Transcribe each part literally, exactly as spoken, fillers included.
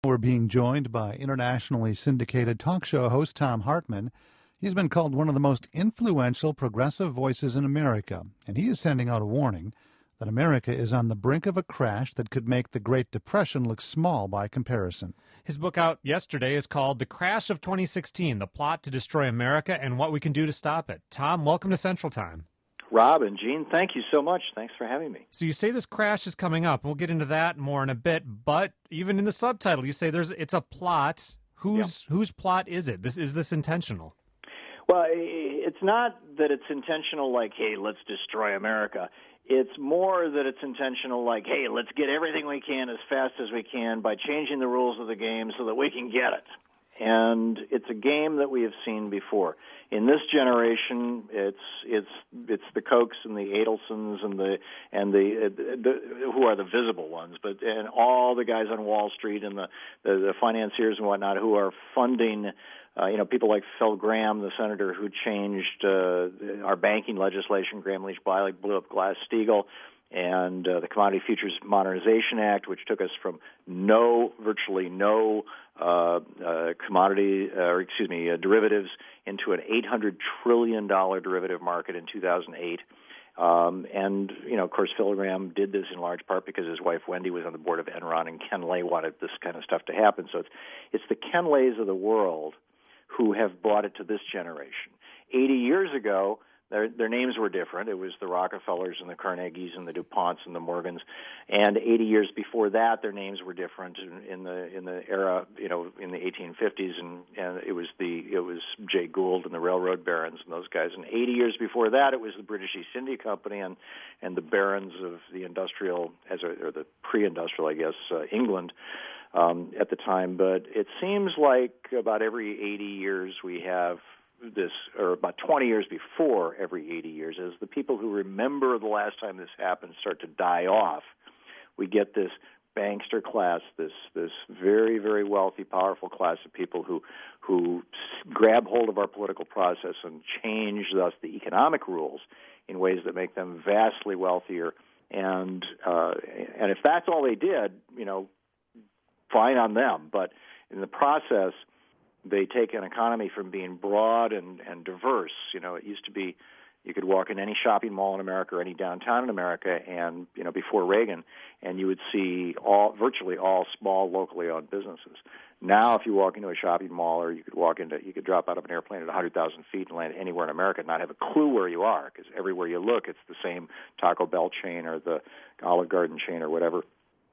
We're being joined by internationally syndicated talk show host Thom Hartmann. He's been called one of the most influential progressive voices in America, and he is sending out a warning that America is on the brink of a crash that could make the Great Depression look small by comparison. His book out yesterday is called The Crash of twenty sixteen, The Plot to Destroy America and What We Can Do to Stop It. Thom, welcome to Central Time. Rob and Gene, thank you so much. Thanks for having me. So you say this crash is coming up. We'll get into that more in a bit, but even in the subtitle, you say there's it's a plot. Whose yeah. whose plot is it? This is this intentional? Well, it's not that it's intentional like, hey, let's destroy America. It's more that it's intentional like, hey, let's get everything we can as fast as we can by changing the rules of the game so that we can get it. And it's a game that we have seen before. In this generation, it's it's it's the Kochs and the Adelsons and the and the, uh, the who are the visible ones, but and all the guys on Wall Street and the the, the financiers and whatnot who are funding. Uh, you know, people like Phil Gramm, the senator who changed uh, our banking legislation. Graham Leach Bliley blew up Glass-Steagall. And uh, the Commodity Futures Modernization Act, which took us from no, virtually no uh, uh, commodity, uh, or excuse me, uh, derivatives into an eight hundred trillion dollars derivative market in two thousand eight. Um, and, you know, of course, Phil Gramm did this in large part because his wife Wendy was on the board of Enron, and Ken Lay wanted this kind of stuff to happen. So it's, it's the Ken Lays of the world who have brought it to this generation. eighty years ago, Their, their names were different. It was the Rockefellers and the Carnegies and the DuPonts and the Morgans. And eighty years before that, their names were different in, in the in the era, you know, in the eighteen fifties, and, and it was the it was Jay Gould and the railroad barons and those guys. And eighty years before that, it was the British East India Company and and the barons of the industrial, as a, or the pre-industrial, I guess, uh, England. Um, at the time. But it seems like about every eighty years we have this, or about twenty years before every eighty years, as the people who remember the last time this happened start to die off, we get this bankster class, this this very, very wealthy, powerful class of people who who grab hold of our political process and change, thus, the economic rules in ways that make them vastly wealthier. And uh, and if that's all they did, you know, fine on them. But in the process, they take an economy from being broad and, and diverse. You know, it used to be you could walk in any shopping mall in America or any downtown in America, and, you know, before Reagan, and you would see all virtually all small, locally owned businesses. Now, if you walk into a shopping mall, or you could walk into, you could drop out of an airplane at one hundred thousand feet and land anywhere in America and not have a clue where you are, because everywhere you look, it's the same Taco Bell chain or the Olive Garden chain or whatever.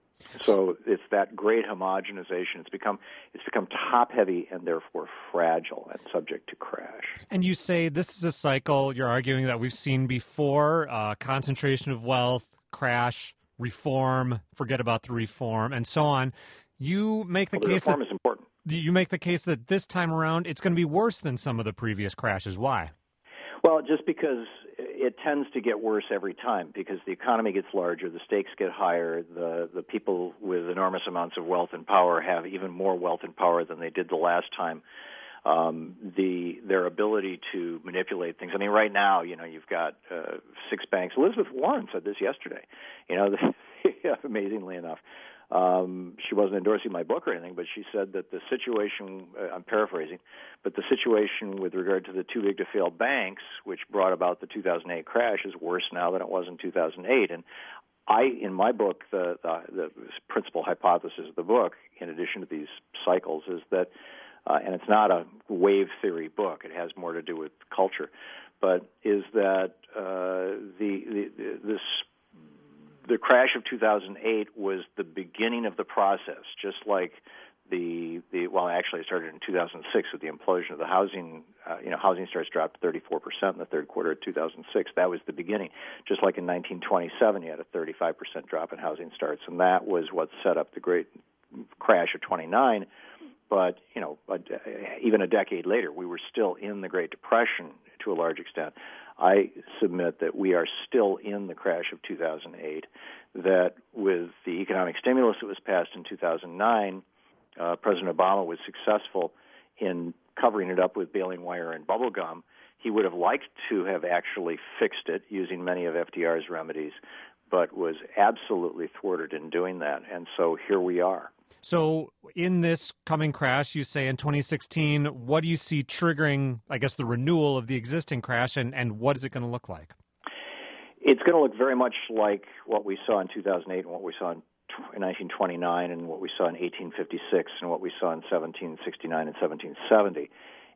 So it's that great homogenization. It's become it's become top-heavy and therefore fragile and subject to crash. And you say this is a cycle, you're arguing, that we've seen before, uh, concentration of wealth, crash, reform, forget about the reform, and so on. You make the well, the case reform that is important. You make the case that this time around it's going to be worse than some of the previous crashes. Why? Well, just because it tends to get worse every time, because the economy gets larger, the stakes get higher, the, the people with enormous amounts of wealth and power have even more wealth and power than they did the last time. Um, the their ability to manipulate things. I mean, right now, you know, you've got uh, six banks. Elizabeth Warren said this yesterday. You know, amazingly enough. Um, she wasn't endorsing my book or anything, but she said that the situation, uh, I'm paraphrasing, but the situation with regard to the too big to fail banks, which brought about the two thousand eight crash, is worse now than it was in two thousand eight. And I, in my book, the, the, the principal hypothesis of the book, in addition to these cycles, is that, uh, and it's not a wave theory book, it has more to do with culture, but is that uh, the, the, the this The crash of two thousand eight was the beginning of the process, just like the, the well, actually it started in two thousand six with the implosion of the housing, uh, you know, housing starts dropped thirty-four percent in the third quarter of two thousand six. That was the beginning. Just like in nineteen twenty-seven, you had a thirty-five percent drop in housing starts, and that was what set up the great crash of twenty-nine. But, you know, even a decade later, we were still in the Great Depression to a large extent. I submit that we are still in the crash of two thousand eight, that with the economic stimulus that was passed in two thousand nine, uh, President Obama was successful in covering it up with baling wire and bubble gum. He would have liked to have actually fixed it using many of F D R's remedies, but was absolutely thwarted in doing that. And so here we are. So in this coming crash, you say in twenty sixteen, what do you see triggering, I guess, the renewal of the existing crash, and, and what is it going to look like? It's going to look very much like what we saw in two thousand eight and what we saw in nineteen twenty-nine and what we saw in eighteen fifty-six and what we saw in seventeen sixty-nine and seventeen seventy.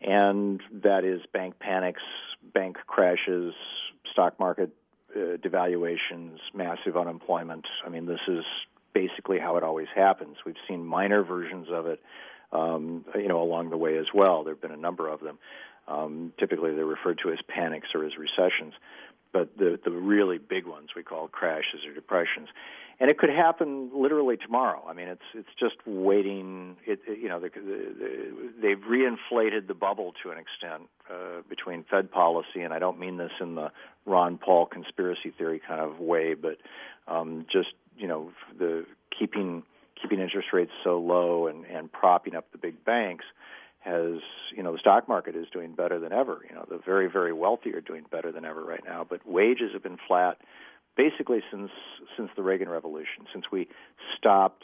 And that is bank panics, bank crashes, stock market uh, devaluations, massive unemployment. I mean, this is basically how it always happens. We've seen minor versions of it, um, you know, along the way as well. There have been a number of them. Um, typically, they're referred to as panics or as recessions, but the the really big ones we call crashes or depressions. And it could happen literally tomorrow. I mean, it's it's just waiting. It, it, you know, the, the, the, they've reinflated the bubble to an extent uh, between Fed policy, and I don't mean this in the Ron Paul conspiracy theory kind of way, but um, just you know, the keeping keeping interest rates so low and, and propping up the big banks has, you know, the stock market is doing better than ever. You know, the very, very wealthy are doing better than ever right now, but wages have been flat basically since since the Reagan Revolution, since we stopped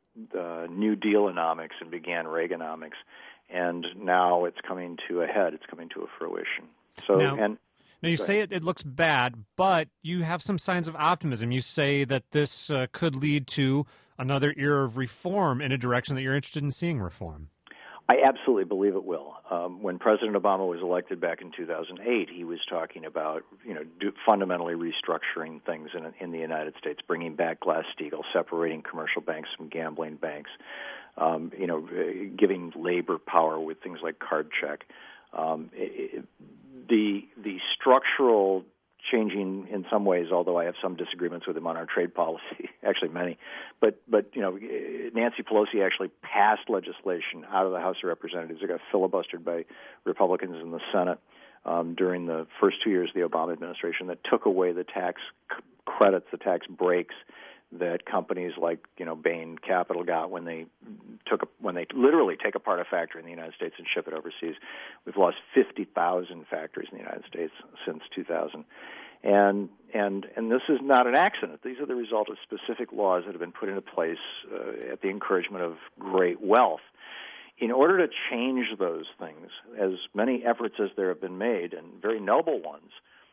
the New Dealonomics and began Reaganomics, and now it's coming to a head. It's coming to a fruition. So now, and now you say it, it looks bad, but you have some signs of optimism. You say that this uh, could lead to another era of reform in a direction that you're interested in seeing reform. I absolutely believe it will. Um, when President Obama was elected back in two thousand eight, he was talking about, you know, do, fundamentally restructuring things in, in the United States, bringing back Glass-Steagall, separating commercial banks from gambling banks, um, you know, giving labor power with things like card check. Um, it, the the structural changing in some ways, although I have some disagreements with him on our trade policy, actually many. But, but you know, Nancy Pelosi actually passed legislation out of the House of Representatives. It got filibustered by Republicans in the Senate um, during the first two years of the Obama administration that took away the tax c- credits, the tax breaks that companies like, you know, Bain Capital got when they took a, when they literally take apart a factory in the United States and ship it overseas. We've lost fifty thousand factories in the United States since two thousand. And and and this is not an accident. These are the result of specific laws that have been put into place uh, at the encouragement of great wealth. In order to change those things, as many efforts as there have been made, and very noble ones,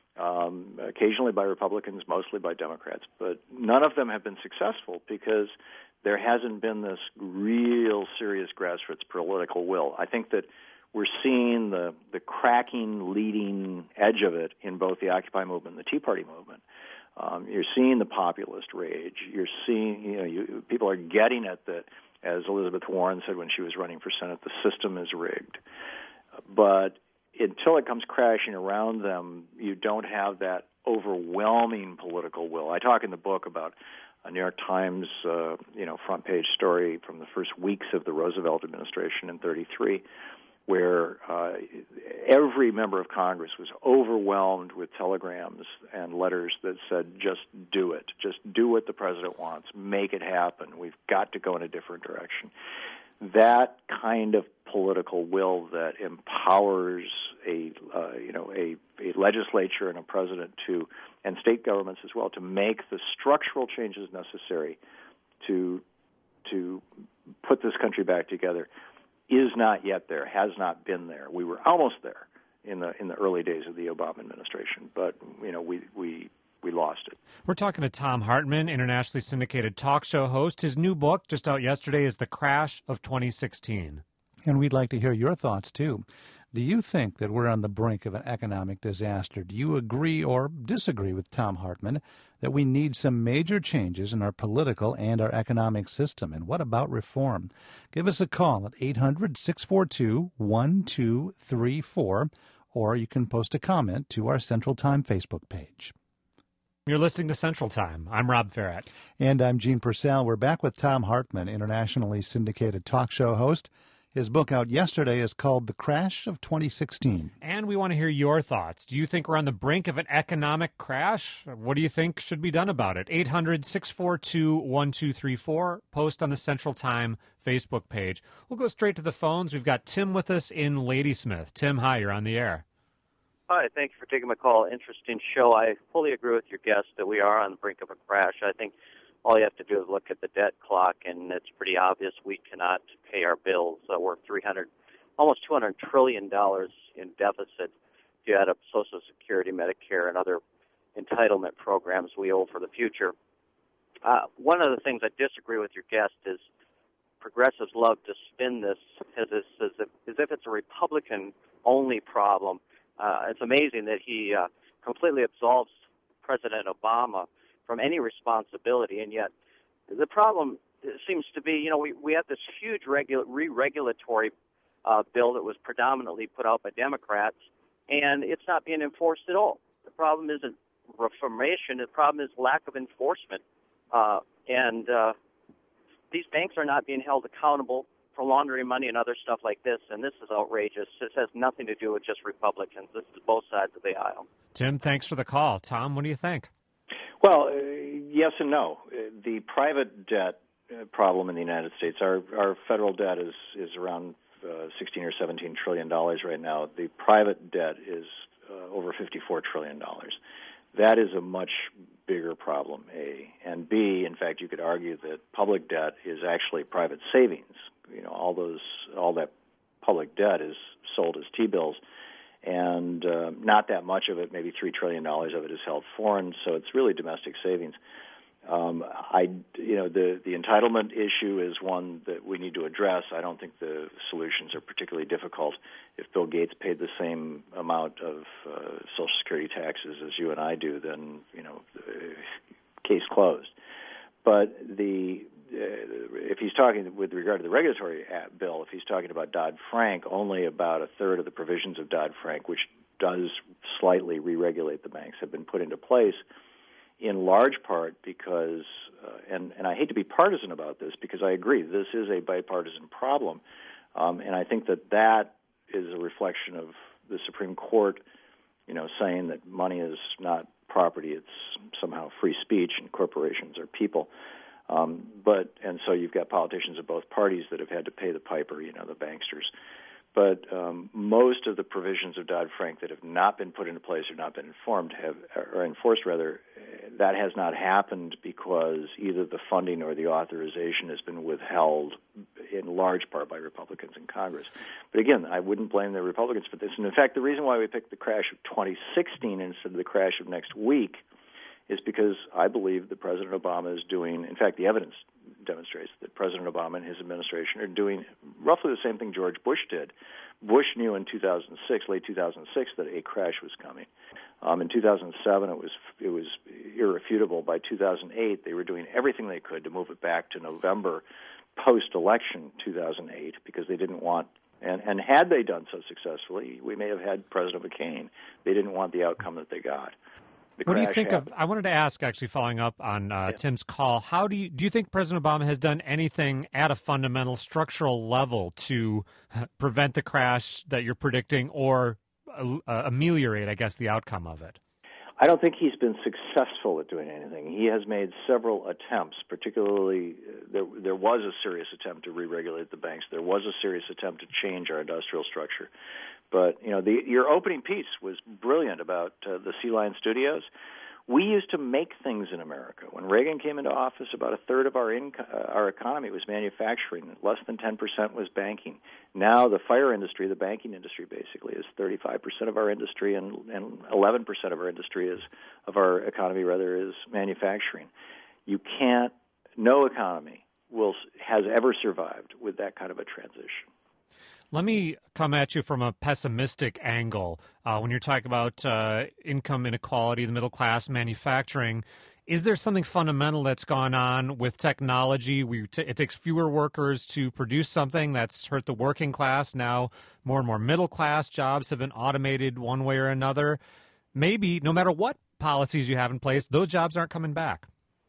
um, occasionally by Republicans, mostly by Democrats, but none of them have been successful because there hasn't been this real serious grassroots political will. I think that we're seeing the, the cracking leading edge of it in both the Occupy movement and the Tea Party movement. Um, you're seeing the populist rage. You're seeing, you know, you, people are getting it that, as Elizabeth Warren said when she was running for Senate, the system is rigged. But until it comes crashing around them, you don't have that overwhelming political will. I talk in the book about a New York Times, uh, you know, front page story from the first weeks of the Roosevelt administration in thirty-three, where uh, every member of Congress was overwhelmed with telegrams and letters that said, just do it. Just do what the president wants. Make it happen. We've got to go in a different direction. That kind of political will that empowers a, uh, you know, a, a legislature and a president to, and state governments as well, to make the structural changes necessary to to put this country back together, is not yet there, has not been there. We were almost there in the in the early days of the Obama administration, but you know we we we lost it. We're talking to Thom Hartmann, internationally syndicated talk show host. His new book, just out yesterday, is The Crash of twenty sixteen. And we'd like to hear your thoughts, too. Do you think that we're on the brink of an economic disaster? Do you agree or disagree with Thom Hartmann that we need some major changes in our political and our economic system? And what about reform? Give us a call at eight hundred, six four two, one two three four, or you can post a comment to our Central Time Facebook page. You're listening to Central Time. I'm Rob Farrett. And I'm Gene Purcell. We're back with Thom Hartmann, internationally syndicated talk show host. His book out yesterday is called The Crash of twenty sixteen. And we want to hear your thoughts. Do you think we're on the brink of an economic crash? What do you think should be done about it? eight hundred, six four two, one two three four. Post on the Central Time Facebook page. We'll go straight to the phones. We've got Tim with us in Ladysmith. Tim, hi, you're on the air. Hi, thank you for taking my call. Interesting show. I fully agree with your guest that we are on the brink of a crash. I think all you have to do is look at the debt clock, and it's pretty obvious we cannot pay our bills. Uh, we're three hundred, almost two hundred trillion dollars in deficit. If you add up Social Security, Medicare, and other entitlement programs we owe for the future. Uh, one of the things I disagree with your guest is progressives love to spin this as, as, as, if, as if it's a Republican-only problem. Uh, it's amazing that he uh, completely absolves President Obama from any responsibility, and yet the problem seems to be, you know, we, we have this huge regula- re-regulatory uh, bill that was predominantly put out by Democrats, and it's not being enforced at all. The problem isn't reformation. The problem is lack of enforcement. Uh, and uh, these banks are not being held accountable for laundering money and other stuff like this, and this is outrageous. This has nothing to do with just Republicans. This is both sides of the aisle. Tim, thanks for the call. Tom, what do you think? Well, uh, yes and no. Uh, the private debt uh, problem in the United States, our, our federal debt is, is around uh, sixteen or seventeen trillion dollars right now. The private debt is uh, over fifty-four trillion dollars. That is a much bigger problem, A. And B, in fact, you could argue that public debt is actually private savings. You know, all those, all that public debt is sold as T-bills, and uh, not that much of it, maybe three trillion dollars of it is held foreign, so it's really domestic savings. Um, I, you know, the, the entitlement issue is one that we need to address. I don't think the solutions are particularly difficult. If Bill Gates paid the same amount of uh, Social Security taxes as you and I do, then, you know, uh, case closed. But the uh, if he's talking with regard to the regulatory bill, if he's talking about Dodd-Frank, only about a third of the provisions of Dodd-Frank, which does slightly re-regulate the banks, have been put into place, in large part because, uh, and, and I hate to be partisan about this because I agree, this is a bipartisan problem, um, and I think that that is a reflection of the Supreme Court, you know, saying that money is not property, it's somehow free speech, and corporations are people. Um, but, and so you've got politicians of both parties that have had to pay the piper, you know, the banksters. But um, most of the provisions of Dodd-Frank that have not been put into place or not been informed have, or enforced rather, that has not happened because either the funding or the authorization has been withheld in large part by Republicans in Congress. But again, I wouldn't blame the Republicans for this. And in fact, the reason why we picked the crash of twenty sixteen instead of the crash of next week is because I believe that President Obama is doing, in fact, the evidence demonstrates that President Obama and his administration are doing roughly the same thing George Bush did. Bush knew in two thousand six, late two thousand six, that a crash was coming. Um, in two thousand seven, it was it was irrefutable. By two thousand eight, they were doing everything they could to move it back to November post-election two thousand eight because they didn't want, and, and had they done so successfully, we may have had President McCain. They didn't want the outcome that they got. The what do you think happened. of, I wanted to ask, actually, following up on uh, yeah. Tim's call, how do you, do you think President Obama has done anything at a fundamental structural level to prevent the crash that you're predicting or uh, ameliorate, I guess, the outcome of it? I don't think he's been successful at doing anything. He has made several attempts, particularly uh, there, there was a serious attempt to re-regulate the banks. There was a serious attempt to change our industrial structure. But, you know, the, your opening piece was brilliant about uh, the Sea Lion Studios. We used to make things in America. When Reagan came into office, about a third of our inco- uh, our economy was manufacturing. Less than ten percent was banking. Now the fire industry, the banking industry basically, is thirty-five percent of our industry, and, and eleven percent of our industry is, of our economy rather, is manufacturing. You can't, no economy will has ever survived with that kind of a transition. Let me come at you from a pessimistic angle. Uh, when you're talking about uh, income inequality, the middle class, manufacturing, is there something fundamental that's gone on with technology? We t- it takes fewer workers to produce something that's hurt the working class. Now more and more middle class jobs have been automated one way or another. Maybe no matter what policies you have in place, those jobs aren't coming back.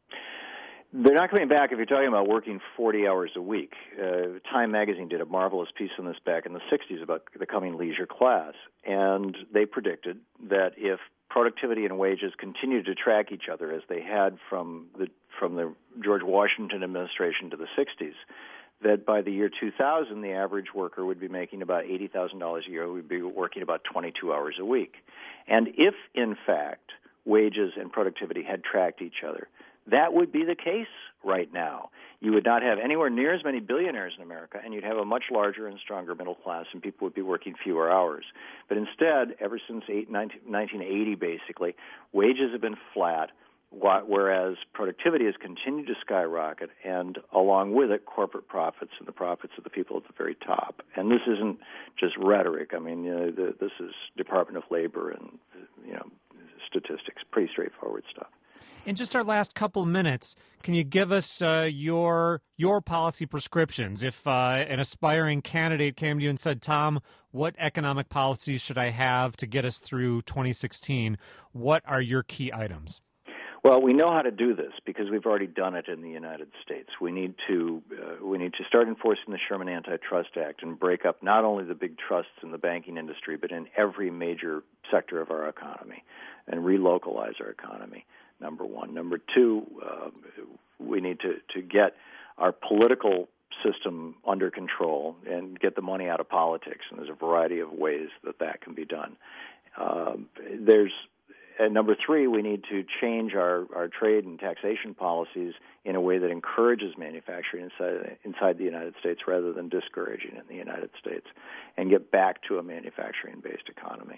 They're not coming back if you're talking about working forty hours a week. Uh, Time magazine did a marvelous piece on this back in the sixties about the coming leisure class, and they predicted that if productivity and wages continued to track each other as they had from the from the George Washington administration to the sixties, that by the year two thousand, the average worker would be making about eighty thousand dollars a year, would be working about twenty-two hours a week. And if, in fact, wages and productivity had tracked each other, that would be the case right now. You would not have anywhere near as many billionaires in America, and you'd have a much larger and stronger middle class, and people would be working fewer hours. But instead, ever since nineteen eighty, basically, wages have been flat, whereas productivity has continued to skyrocket, and along with it, corporate profits and the profits of the people at the very top. And this isn't just rhetoric. I mean, you know, the, this is Department of Labor and, you know, statistics, pretty straightforward stuff. In just our last couple minutes, can you give us uh, your your policy prescriptions? If uh, an aspiring candidate came to you and said, Tom, what economic policies should I have to get us through twenty sixteen? What are your key items? Well, we know how to do this because we've already done it in the United States. We need to uh, we need to start enforcing the Sherman Antitrust Act and break up not only the big trusts in the banking industry, but in every major sector of our economy, and relocalize our economy. Number one. Number two, uh, we need to, to get our political system under control and get the money out of politics, and there's a variety of ways that that can be done. Uh, there's and number three, we need to change our, our trade and taxation policies in a way that encourages manufacturing inside, inside the United States rather than discouraging it in the United States, and get back to a manufacturing-based economy.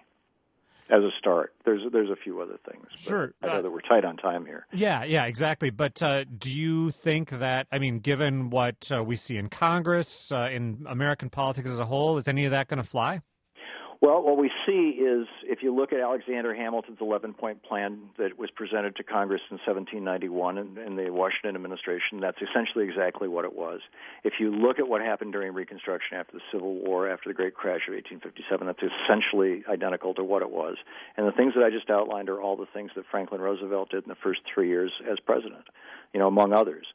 As a start, there's there's a few other things. Sure, I know uh, that we're tight on time here. Yeah, yeah, exactly. But uh, do you think that, I mean, given what uh, we see in Congress, uh, in American politics as a whole, is any of that going to fly? Well, what we see is, if you look at Alexander Hamilton's eleven-point plan that was presented to Congress in seventeen ninety-one in, in the Washington administration, that's essentially exactly what it was. If you look at what happened during Reconstruction after the Civil War, after the Great Crash of eighteen fifty-seven, that's essentially identical to what it was. And the things that I just outlined are all the things that Franklin Roosevelt did in the first three years as president, you know, among others.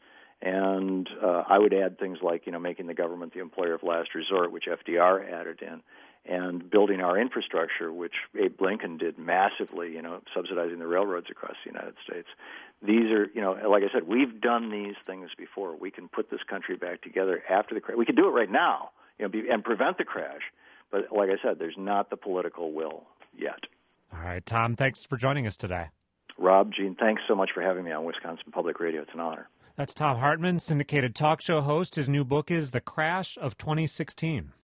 And uh, I would add things like, you know, making the government the employer of last resort, which F D R added in, and building our infrastructure, which Abe Lincoln did massively, you know, subsidizing the railroads across the United States. These are, you know, like I said, we've done these things before. We can put this country back together after the crash. We can do it right now, you know, be, and prevent the crash. But like I said, there's not the political will yet. All right, Tom, thanks for joining us today. Rob, Gene, thanks so much for having me on Wisconsin Public Radio. It's an honor. That's Thom Hartmann, syndicated talk show host. His new book is The Crash of twenty sixteen.